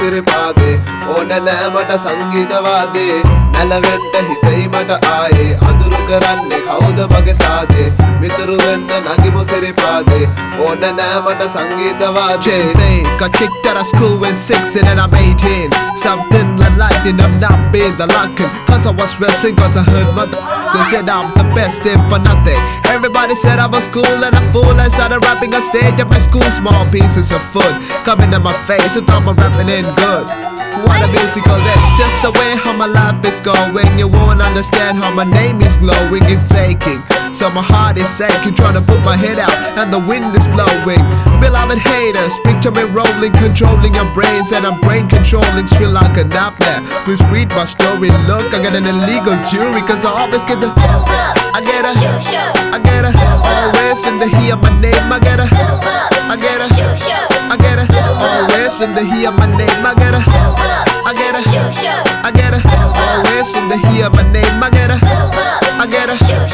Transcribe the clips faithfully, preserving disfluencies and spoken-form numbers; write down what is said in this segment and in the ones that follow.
සිරිපාදේ ඕන නෑ මට සංගීතවාදේ නැලවෙන්න හිතෙයි මට ආයේ අඳුරු කරන්නේ කවුද මගේ සාදේ මිතුරු වෙන්න නගිමු සිරිපාදේ ඕන නෑ මට සංගීතවාදේ Got kicked out of school in six and then I'm eighteen. Something like lightning, I'm not being the locking. Cause I was wrestling, cause I heard mother they said I'm the best in for nothing. Everybody said I was cool and a fool. I started rapping on stage at my school. Small pieces of food coming to my face and thought I'm rapping in good. What a musical, that's just the way how my life is going. You won't understand how my name is glowing. It's aching, so my heart is aching. Trying to put my head out and the wind is blowing. Beloved haters, picture me rolling, controlling your brains, and I'm brain controlling Sri Lanka nightmare. Please read my story. Look, I got an illegal jury, cause I always get the I get a I get a always when they hear my name. I get a I get a I get a always when they hear my name. I get a I get a I get a always when they hear my name. I get a I get a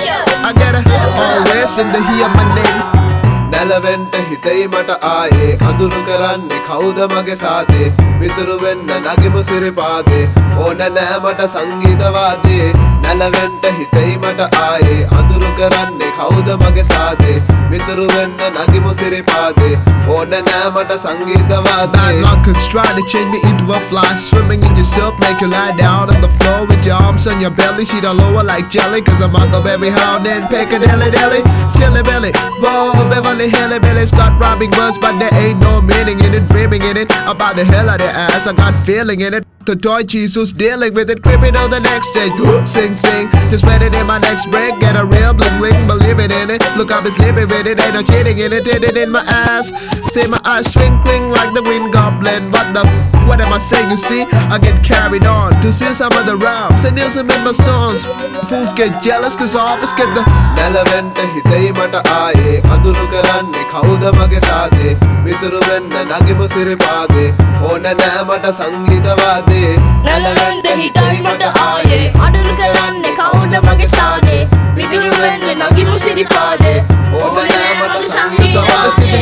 I get a always when they hear my name. නැලවෙන්න හිතෙයි මට ආයේ අඳුරු කරන්නේ කවුද මගේ සාදේ මිතුරු වෙන්න නගිමු සිරිපාදේ ඕන නෑ මට සංගීතවාදේ නැලවෙන්න හිතෙයි මට ආයේ අඳුරු කරන්නේ කවුද මගේ සාදේ මිතුරු වෙන්න නගිමු සිරිපාදේ ඕන නෑ මට සංගීතවාදේ Bad luck is trying to change me into a fly. Swimming in yourself, make you lie down on the floor with your arms on your belly. She don't lower like jelly, cause I'm Huckleberry Hound and Piccadilly Dilly. Chilly Billy, whoa, Beverly Hilly Billy. Start robbing words, but there ain't no meaning in it. Dreaming in it, about the hell of the ass, I got feeling in it. The toy Jesus dealing with it, creeping on the next stage. Sing, sing, just ready in my next break. Get a real bling bling, believe it in it. Look, I've been sleeping with it, ain't no cheating in it. Did it in my ass, see my eyes twinkling like the Green Goblin. What the f, what am I saying? You see, I get carried on to see some of the rhymes and use them in my songs. Fools get jealous, cause I always get the නැලවෙන්න හිතෙයි මට ආයේ අඳුරු කරන්නේ කවුද මගේ සාදේ මිතුරු වෙන්න නගිමු සිරිපාදේ ඕන නෑ මට සංගීතවාදේ නැලවෙන්න හිතෙයි මට ආයේ අඳුරු කරන්නේ කවුද මගේ සාදේ මිතුරු වෙන්න නගිමු සිරිපාදේ ඕන නෑ මට සංගීතවාදේ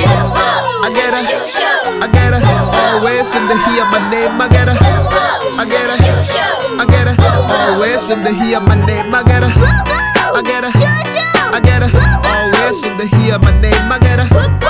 I get a I get a always when they hear my name. I get a I get a I get a always when they hear my name. I get a I get a I get a always when they hear my name. I get a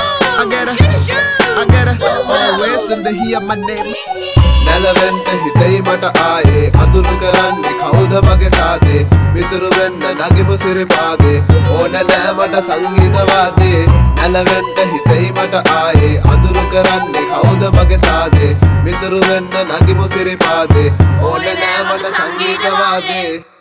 I get a I get a always when they hear my name. නැලවෙන්න හිතෙයි මට ආයේ අඳුරු කරන්නේ කවුද මගේ සාදේ මිතුරු වෙන්න නගිමු සිරිපාදේ ඕන නෑ මට සංගීතවාදේ නැලවෙන්න හිතෙයි මට ආයේ අඳුරු කරන්නේ කවුද මගේ සාදේ මිතුරු වෙන්න නගිමු සිරිපාදේ ඕන නෑ මට සංගීතවාදේ